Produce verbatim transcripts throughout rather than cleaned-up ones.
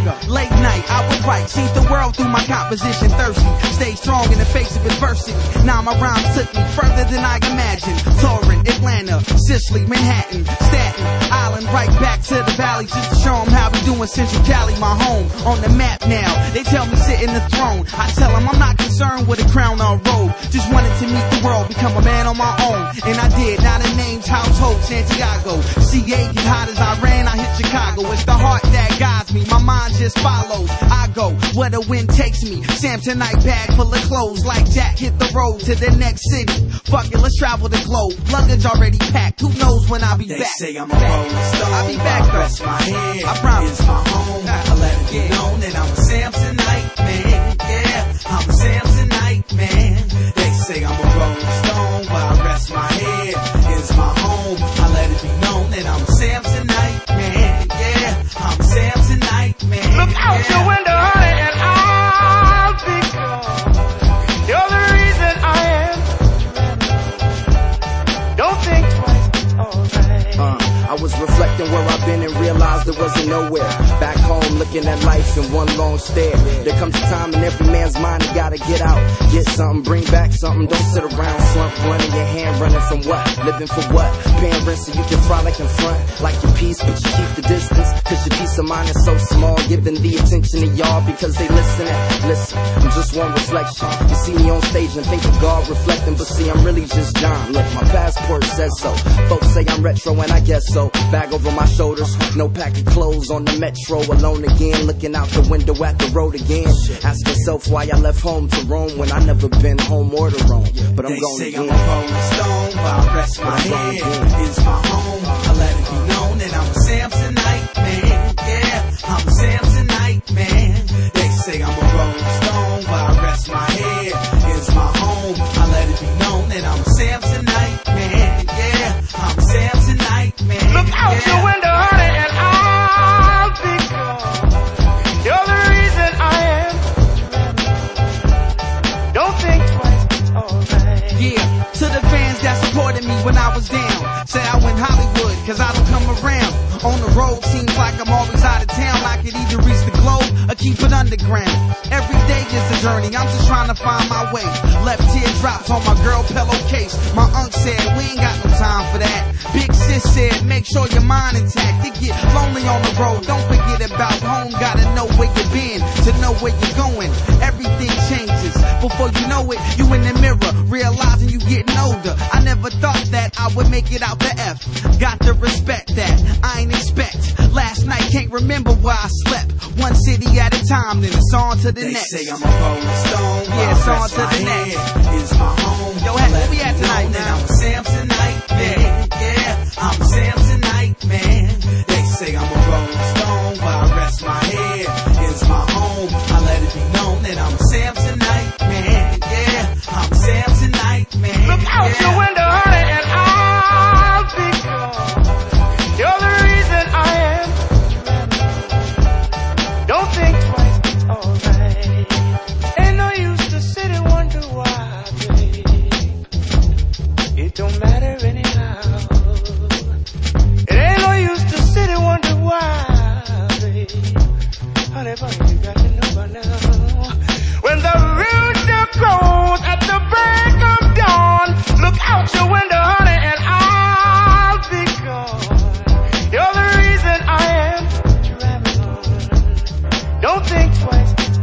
Chicago. Late night, I would write, see the world through my composition. Thirsty, stay strong in the face of adversity. Now my rhymes took me further than I imagined. Torrent, Atlanta, Sicily, Manhattan, Staten Island, right back to the valley, just to show them how we doing Central Cali, my home, on the map now. They tell me sit in the throne, I tell them I'm not concerned with a crown or a robe. Just wanted to meet the world, become a man on my own, and I did. Now the name's Household Santiago. C A get hot as I ran, I hit Chicago. It's the heart that guides me, my mind just follows. I go where the wind takes me. Samsonite bag full of clothes, like Jack hit the road to the next city. Fuck it, let's travel the globe. Luggage already packed, who knows when I'll be they back. They say I'm a rolling stone, I'll be back though. Rest my head, I promise. It's my home, I let it be known that I'm a Samsonite man. Yeah, I'm a Samsonite man. They say I'm a rolling stone, but I rest my head. It's my home, I let it be known that I'm a Samsonite man. Yeah, I'm a Samsonite man. Look out yeah. your window, honey, and I'll be gone. You're the reason I am. Don't think twice, it's alright. Uh, I was reflecting where I've been and realized there wasn't nowhere. Back home looking at life in one long stare. There comes a time in every man's mind you gotta get out. Get something, bring back something. Don't sit around slump, running your hand, running from what? Living for what? Paying rent so you can frolic in front. Like your peace, but you keep the distance. Cause your peace of mind is so small. Giving the attention to y'all because they listening. Listen, I'm just one reflection. You see me on stage and think of God reflecting, but see I'm really just John. Look, my passport says so. Folks say I'm retro and I guess so. Bag over my shoulders, no pack of clothes on the metro. Alone again, looking out the window at the road again. Ask yourself why I left home to roam when I never been home or to roam. But I'm they going say again. I'm a rolling stone, but I rest my head. It's my home, I let it be known that I'm a Samsonite man. Yeah, I'm a Samsonite man. They say I'm a rolling stone, but I rest my head. It's my home, I let it be known that I'm a Samsonite man. Yeah, I'm a Samsonite man. Look out yeah. your window, honey, and I'll be gone. You're the reason I am. Don't think twice, it's alright. Yeah, to the fans that supported me when I was down. Say I went Hollywood, cause I don't come around. On the road, seems like I'm always out of town. I could either reach the globe or keep it underground. Every day is a journey, I'm just trying to find my way. Left teardrops on my girl pillowcase. My uncle said, we ain't got no time for that. Big sis said, make sure your mind intact. It get lonely on the road, don't forget about home. Gotta know where you've been, to know where you're going. Everything changes, before you know it, you in the mirror, realizing you getting older. I never thought that I would make it out the F. Got to respect that, I ain't expect. Last night, can't remember where I slept. One city at a time, then it's on to the they next. They say I'm a rolling stone, yeah, it's on rest to my the next. head. It's my home, Yo, I let where we it at be tonight, known man? that I'm a Samsonite man. Yeah, I'm a Samsonite man. They say I'm a rolling stone, but I rest my head. It's my home, I let it be known that I'm a Samsonite man. Yeah, I'm a Samsonite man. Look out yeah. your window, honey, and I'll be gone. You're the reason I am. Don't think twice, it's alright. Ain't no use to sit and wonder why, babe. It don't matter anyhow. It ain't no use to sit and wonder why, babe. Honey, honey, you got to know by now. When the rooster crows at the break of dawn, look out your window, honey, and I'll be gone. You're the reason I am traveling on. Don't think twice, it's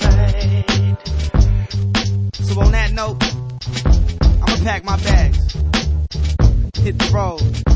alright. So on that note, I'ma pack my bags, hit the road.